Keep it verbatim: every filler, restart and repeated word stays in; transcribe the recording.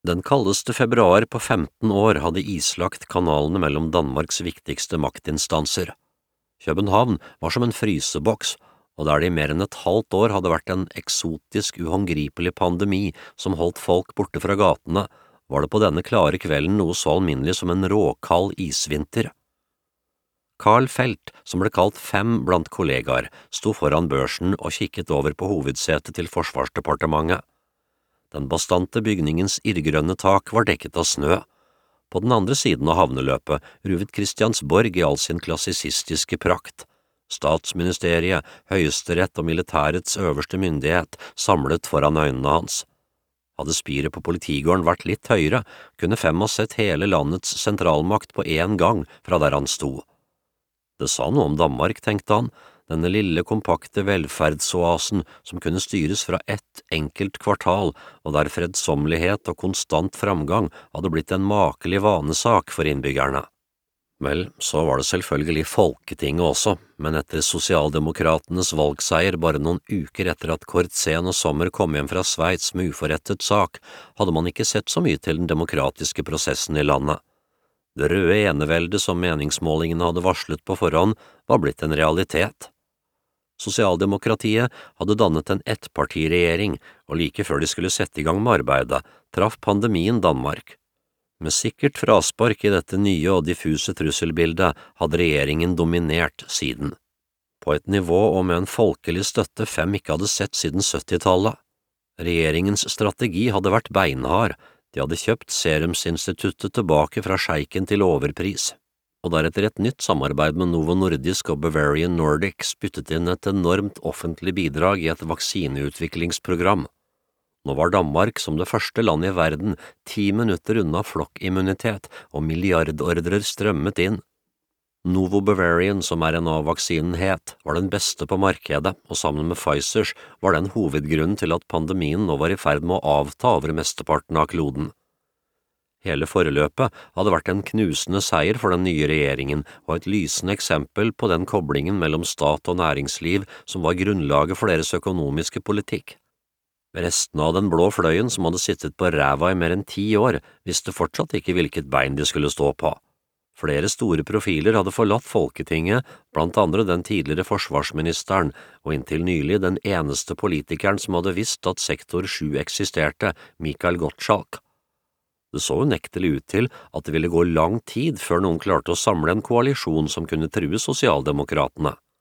Den kaldeste februar på femten år hadde islagt kanalene mellom Danmarks viktigste maktinstanser. København var som en fryseboks, og der det i mer enn et halvt år hadde vært en eksotisk, uhåndgripelig pandemi som holdt folk borte fra gatene, var det på denne klare kvelden noe så alminnelig som en råkald isvinter. Carl Felt, som ble kalt Fem blant kollegaer, sto foran børsen og kikket over på hovedsetet til Forsvarsdepartementet. Den bastante bygningens irrgrønne tak var dekket av snø. På den andre siden av havneløpet ruvet Christiansborg i all sin klassisistiske prakt. Statsministeriet, høyesterett og militærets øverste myndighet samlet foran øynene hans. Hadde spiret på politigården vært litt høyere, kunne Fem ha sett hele landets sentralmakt på én gang fra der han sto. Det sa noe om Danmark, tenkte han, denne lille, kompakte velferdsoasen som kunne styres fra ett enkelt kvartal, og der fredsommelighet og konstant framgang hadde blitt en makelig vanesak for innbyggerne. Vel, så var det selvfølgelig Folketinget også, men etter sosialdemokratenes valgseier bare noen uker etter at Kortsen og Sommer kom hjem fra Sveits med uforrettet sak, hadde man ikke sett så mye til den demokratiske prosessen i landet. Det røde eneveldet som meningsmålingene hadde varslet på forhånd, var blitt en realitet. Sosialdemokratiet hadde dannet en ettpartiregjering, og like før de skulle sette i gang med arbeidet, traff pandemien Danmark. Med sikkert fraspark i dette nye og diffuse trusselbildet hadde regjeringen dominert siden. På et nivå og med en folkelig støtte Fem ikke hadde sett siden syttitallet. Regjeringens strategi hadde vært beinhard. De hadde kjøpt Serumsinstituttet tilbake fra sjeiken til overpris, og deretter et nytt samarbeid med Novo Nordisk og Bavarian Nordic spyttet inn et enormt offentlig bidrag i et vaksineutviklingsprogram. Nå var Danmark som det første landet i verden ti minutter unna flokkimmunitet, og milliardordrer strømmet inn. Novo Bavarian, som R N A-vaksinen het, var den beste på markedet, og sammen med Pfizers var den hovedgrunnen til at pandemien nå var i ferd med å avta over mesteparten av kloden. Hele foreløpet hadde vært en knusende seier for den nye regjeringen, og et lysende eksempel på den koblingen mellom stat og næringsliv som var grunnlaget for deres økonomiske politikk. Restene av den blå fløyen som hadde sittet på ræva i mer enn ti år, visste fortsatt ikke hvilket bein de skulle stå på. Flere store profiler hadde forlatt Folketinget, blant andre den tidligere forsvarsministeren, og inntil nylig den eneste politikeren som hadde visst at sektor sju eksisterte, Michael Gottschalk. Det så unektelig ut til at det ville gå lang tid før noen klarte å samle en koalisjon som kunne true sosialdemokratene.